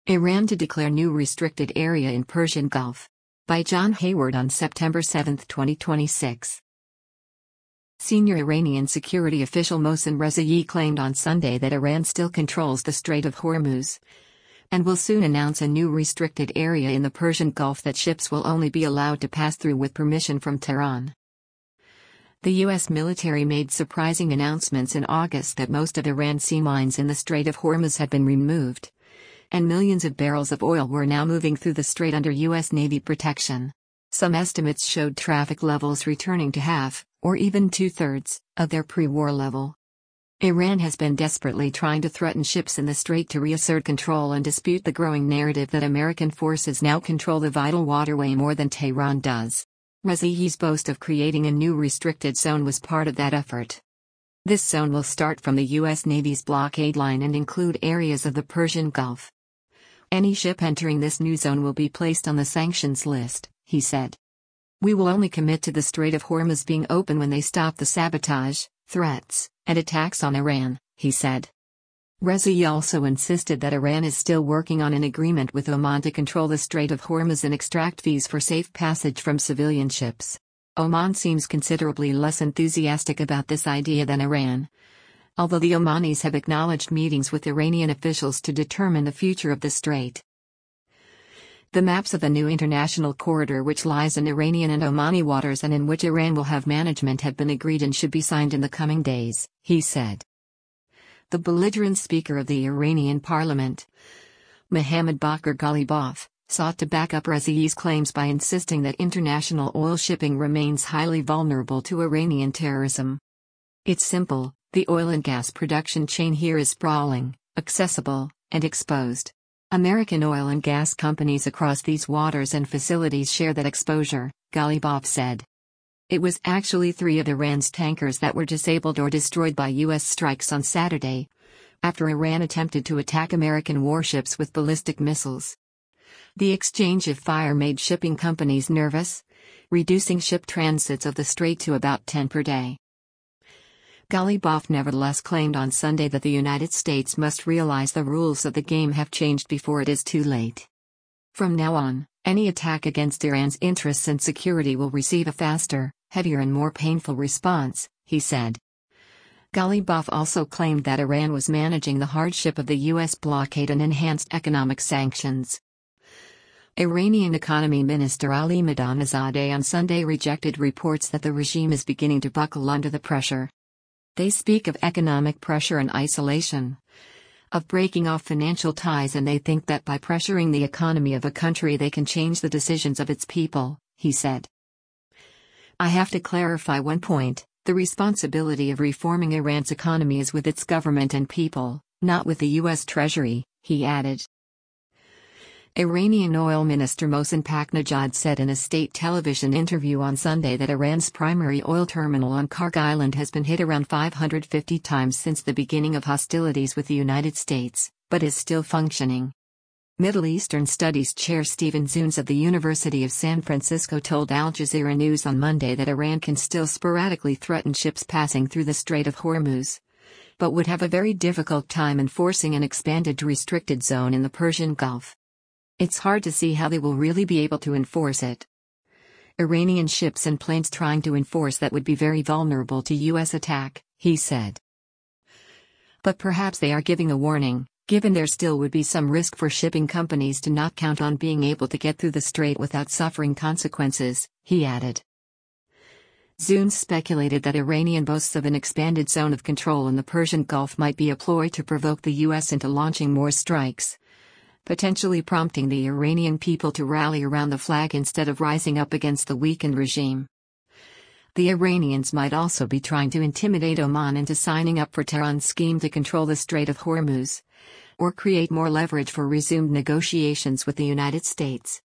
Iran to declare new restricted area in Persian Gulf. By John Hayward on September 7, 2026. Senior Iranian security official Mohsen Rezaei claimed on Sunday that Iran still controls the Strait of Hormuz and will soon announce a new restricted area in the Persian Gulf that ships will only be allowed to pass through with permission from Tehran. The U.S. military made surprising announcements in August that most of Iran's sea mines in the Strait of Hormuz had been removed, and millions of barrels of oil were now moving through the strait under U.S. Navy protection. Some estimates showed traffic levels returning to half, or even two-thirds, of their pre-war level. Iran has been desperately trying to threaten ships in the strait to reassert control and dispute the growing narrative that American forces now control the vital waterway more than Tehran does. Rezaei's boast of creating a new restricted zone was part of that effort. This zone will start from the U.S. Navy's blockade line and include areas of the Persian Gulf. Any ship entering this new zone will be placed on the sanctions list, he said. We will only commit to the Strait of Hormuz being open when they stop the sabotage, threats, and attacks on Iran, he said. Rezaei also insisted that Iran is still working on an agreement with Oman to control the Strait of Hormuz and extract fees for safe passage from civilian ships. Oman seems considerably less enthusiastic about this idea than Iran, although the Omanis have acknowledged meetings with Iranian officials to determine the future of the strait. The maps of the new international corridor, which lies in Iranian and Omani waters and in which Iran will have management, have been agreed and should be signed in the coming days, he said. The belligerent speaker of the Iranian parliament, Mohammad Bakir Ghalibaf, sought to back up Rezaei's claims by insisting that international oil shipping remains highly vulnerable to Iranian terrorism. It's simple, the oil and gas production chain here is sprawling, accessible, and exposed. American oil and gas companies across these waters and facilities share that exposure, Ghalibaf said. It was actually 3 of Iran's tankers that were disabled or destroyed by U.S. strikes on Saturday, after Iran attempted to attack American warships with ballistic missiles. The exchange of fire made shipping companies nervous, reducing ship transits of the strait to about 10 per day. Ghalibaf nevertheless claimed on Sunday that the United States must realize the rules of the game have changed before it is too late. From now on, any attack against Iran's interests and security will receive a faster, heavier and more painful response, he said. Ghalibaf also claimed that Iran was managing the hardship of the U.S. blockade and enhanced economic sanctions. Iranian Economy Minister Ali Madannizadeh on Sunday rejected reports that the regime is beginning to buckle under the pressure. They speak of economic pressure and isolation, of breaking off financial ties, and they think that by pressuring the economy of a country they can change the decisions of its people, he said. I have to clarify one point, the responsibility of reforming Iran's economy is with its government and people, not with the U.S. Treasury, he added. Iranian Oil Minister Mohsen Paknejad said in a state television interview on Sunday that Iran's primary oil terminal on Karg Island has been hit around 550 times since the beginning of hostilities with the United States, but is still functioning. Middle Eastern Studies Chair Stephen Zunes of the University of San Francisco told Al Jazeera News on Monday that Iran can still sporadically threaten ships passing through the Strait of Hormuz, but would have a very difficult time enforcing an expanded restricted zone in the Persian Gulf. It's hard to see how they will really be able to enforce it. Iranian ships and planes trying to enforce that would be very vulnerable to U.S. attack, he said. But perhaps they are giving a warning, given there still would be some risk for shipping companies to not count on being able to get through the strait without suffering consequences, he added. Zunes speculated that Iranian boasts of an expanded zone of control in the Persian Gulf might be a ploy to provoke the U.S. into launching more strikes, potentially prompting the Iranian people to rally around the flag instead of rising up against the weakened regime. The Iranians might also be trying to intimidate Oman into signing up for Tehran's scheme to control the Strait of Hormuz, or create more leverage for resumed negotiations with the United States.